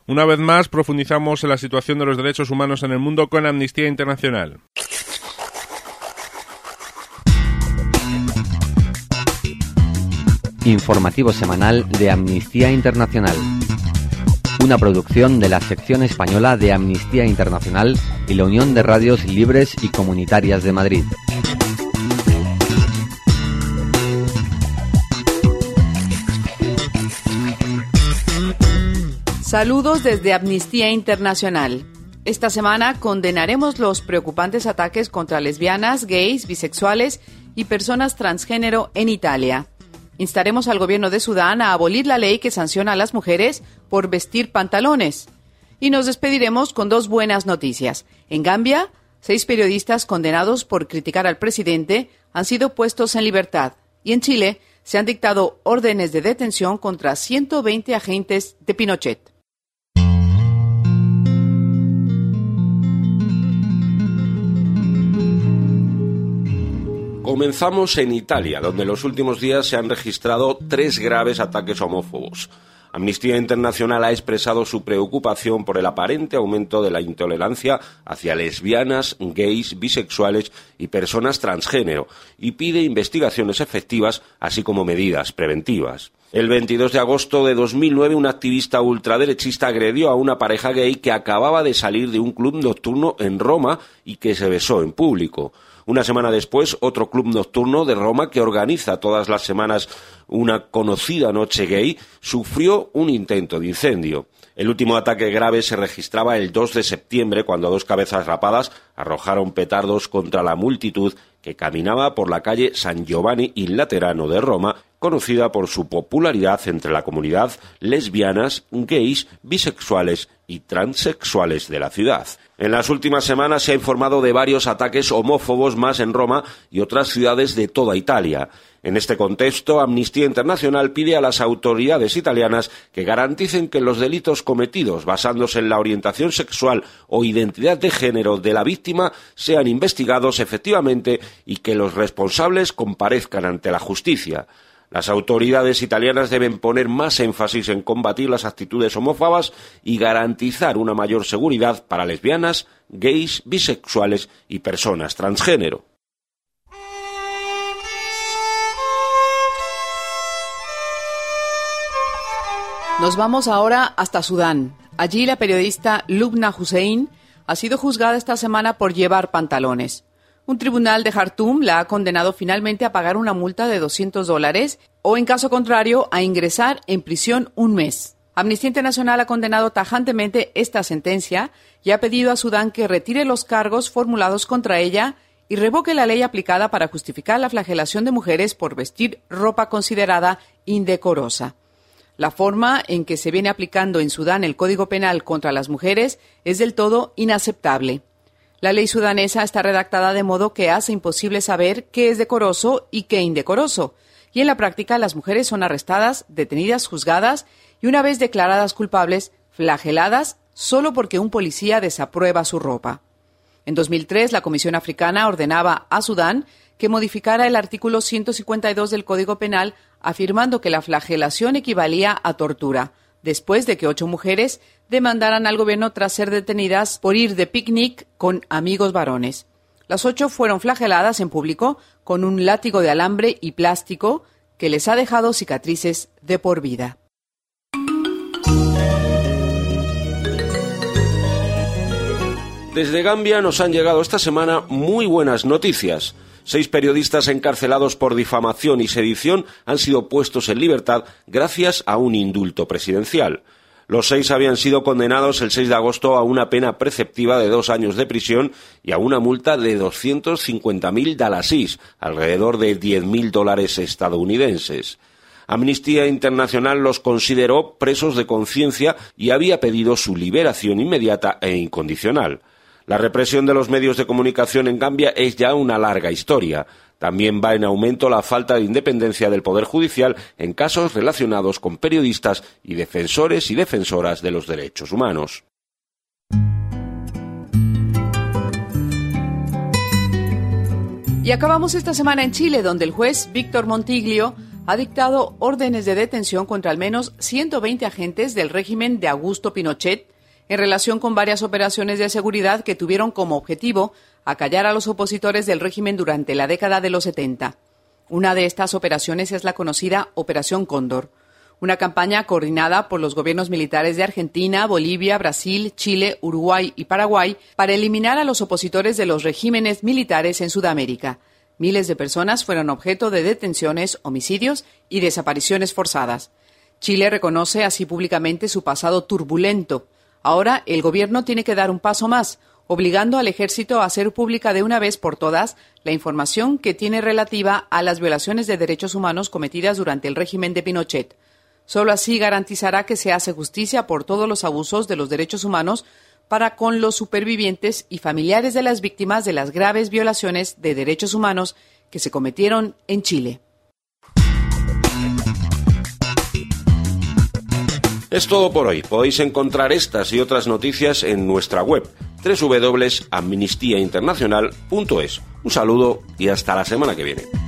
Una vez más, profundizamos en la situación de los derechos humanos en el mundo con Amnistía Internacional. Informativo semanal de Amnistía Internacional. Una producción de la sección española de Amnistía Internacional y la Unión de Radios Libres y Comunitarias de Madrid. Saludos desde Amnistía Internacional. Esta semana condenaremos los preocupantes ataques contra lesbianas, gays, bisexuales y personas transgénero en Italia. Instaremos al gobierno de Sudán a abolir la ley que sanciona a las mujeres por vestir pantalones. Y nos despediremos con dos buenas noticias. En Gambia, 6 periodistas condenados por criticar al presidente han sido puestos en libertad. Y en Chile se han dictado órdenes de detención contra 120 agentes de Pinochet. Comenzamos en Italia, donde en los últimos días se han registrado 3 graves ataques homófobos. Amnistía Internacional ha expresado su preocupación por el aparente aumento de la intolerancia hacia lesbianas, gays, bisexuales y personas transgénero y pide investigaciones efectivas, así como medidas preventivas. El 22 de agosto de 2009, un activista ultraderechista agredió a una pareja gay que acababa de salir de un club nocturno en Roma y que se besó en público. Una semana después, otro club nocturno de Roma, que organiza todas las semanas una conocida noche gay, sufrió un intento de incendio. El último ataque grave se registraba el 2 de septiembre, cuando 2 cabezas rapadas arrojaron petardos contra la multitud que caminaba por la calle San Giovanni in Laterano de Roma, conocida por su popularidad entre la comunidad lesbianas, gays, bisexuales y transexuales de la ciudad. En las últimas semanas se ha informado de varios ataques homófobos más en Roma y otras ciudades de toda Italia. En este contexto, Amnistía Internacional pide a las autoridades italianas que garanticen que los delitos cometidos basándose en la orientación sexual o identidad de género de la víctima sean investigados efectivamente y que los responsables comparezcan ante la justicia. Las autoridades italianas deben poner más énfasis en combatir las actitudes homófobas y garantizar una mayor seguridad para lesbianas, gays, bisexuales y personas transgénero. Nos vamos ahora hasta Sudán. Allí la periodista Lubna Hussein ha sido juzgada esta semana por llevar pantalones. Un tribunal de Jartum la ha condenado finalmente a pagar una multa de $200 o, en caso contrario, a ingresar en prisión un mes. Amnistía Internacional ha condenado tajantemente esta sentencia y ha pedido a Sudán que retire los cargos formulados contra ella y revoque la ley aplicada para justificar la flagelación de mujeres por vestir ropa considerada indecorosa. La forma en que se viene aplicando en Sudán el Código Penal contra las mujeres es del todo inaceptable. La ley sudanesa está redactada de modo que hace imposible saber qué es decoroso y qué indecoroso. Y en la práctica las mujeres son arrestadas, detenidas, juzgadas y una vez declaradas culpables, flageladas solo porque un policía desaprueba su ropa. En 2003, la Comisión Africana ordenaba a Sudán que modificara el artículo 152 del Código Penal, afirmando que la flagelación equivalía a tortura, después de que 8 mujeres demandaran al gobierno tras ser detenidas por ir de picnic con amigos varones. Las 8 fueron flageladas en público con un látigo de alambre y plástico que les ha dejado cicatrices de por vida. Desde Gambia nos han llegado esta semana muy buenas noticias. 6 periodistas encarcelados por difamación y sedición han sido puestos en libertad gracias a un indulto presidencial. Los 6 habían sido condenados el 6 de agosto a una pena preceptiva de 2 años de prisión y a una multa de 250.000 dalasís, alrededor de $10.000 estadounidenses. Amnistía Internacional los consideró presos de conciencia y había pedido su liberación inmediata e incondicional. La represión de los medios de comunicación en Gambia es ya una larga historia. También va en aumento la falta de independencia del Poder Judicial en casos relacionados con periodistas y defensores y defensoras de los derechos humanos. Y acabamos esta semana en Chile, donde el juez Víctor Montiglio ha dictado órdenes de detención contra al menos 120 agentes del régimen de Augusto Pinochet en relación con varias operaciones de seguridad que tuvieron como objetivo acallar a los opositores del régimen durante la década de los 70. Una de estas operaciones es la conocida Operación Cóndor, una campaña coordinada por los gobiernos militares de Argentina, Bolivia, Brasil, Chile, Uruguay y Paraguay para eliminar a los opositores de los regímenes militares en Sudamérica. Miles de personas fueron objeto de detenciones, homicidios y desapariciones forzadas. Chile reconoce así públicamente su pasado turbulento. Ahora el gobierno tiene que dar un paso más, obligando al ejército a hacer pública de una vez por todas la información que tiene relativa a las violaciones de derechos humanos cometidas durante el régimen de Pinochet. Solo así garantizará que se hace justicia por todos los abusos de los derechos humanos para con los supervivientes y familiares de las víctimas de las graves violaciones de derechos humanos que se cometieron en Chile. Es todo por hoy. Podéis encontrar estas y otras noticias en nuestra web www.amnistiainternacional.es. Un saludo y hasta la semana que viene.